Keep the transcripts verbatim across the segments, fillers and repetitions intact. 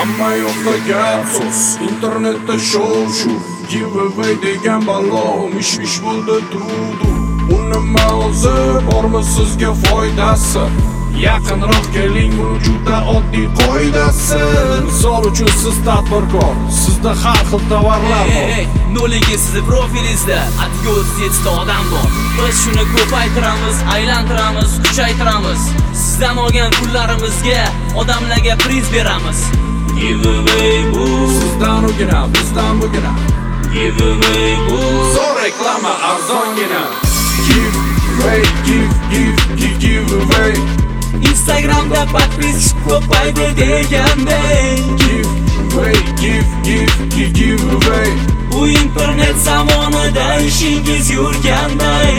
Hamma yoqda gap so'z, internetda shov shu giveaway degan balo mish-mish bo'ldi turdi. U nima o'zi bormi sizga foydasi? Yaqinroq keling, bu juda oddiy qoidasi. Misol uchun siz tadbirkor, sizda har xil tovarlar bor. Noligi sizni profilingizda atga o'ttiz yettita odam bor. Biz shuni ko'paytiramiz, aylantiramiz, kuchaytiramiz. Sizdan olgan pullarimizga odamlarga priz beramiz. Giveaway bu sizdan ugina, bizdan bugina. Giveaway bu zo'r reklama, arzongina. Giveaway, give, give, give, giveaway. Instagramda podpisk ko'paydi deganday. Giveaway, give, give, give, giveaway. Bu internet zamonida ishingiz yurganday.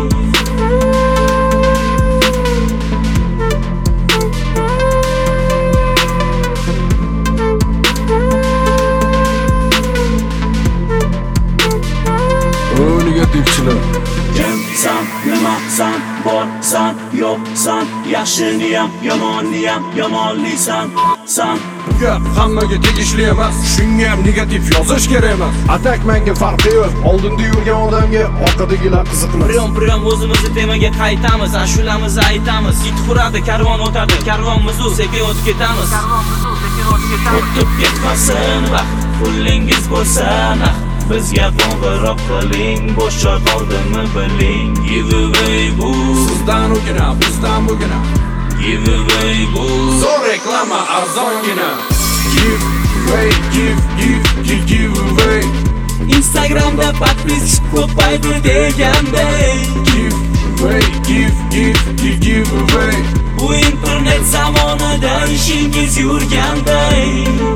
Negativchilar Kimsan, nimasan, borsan, yo'qsan, yaxshiniyam, yomonniyam, yomonlisan, san. Gap hammaga tegishli emas, shunga ham negativ yozish kerak emas. Atak menga farqi yo'q, oldinda yurgan odamga orqadagilar qiziqmas. Priyon-priyon o'zimizni temaga qaytamiz, ashulamizni aytamiz. It quradi, karvon o'tadi, karvonmiz u, sekin o'tib ketamiz. Karvonmiz u, sekin o'tib ketamiz. O'tib ketmasin vaqt, pullingiz bo'lsa naq. Bizga qo'ng'iroq qiling, bo'sh joy qoldimi biling. Giveaway bu sizdan ugina, bizdan bugina. Giveaway bu zo'r reklama, arzongina. Giveaway, give, give, give, giveaway. Instagramda podpisk ko'paydi deganday. Giveaway, give, give, give, giveaway. Bu internet zamonida ishingiz yurganday.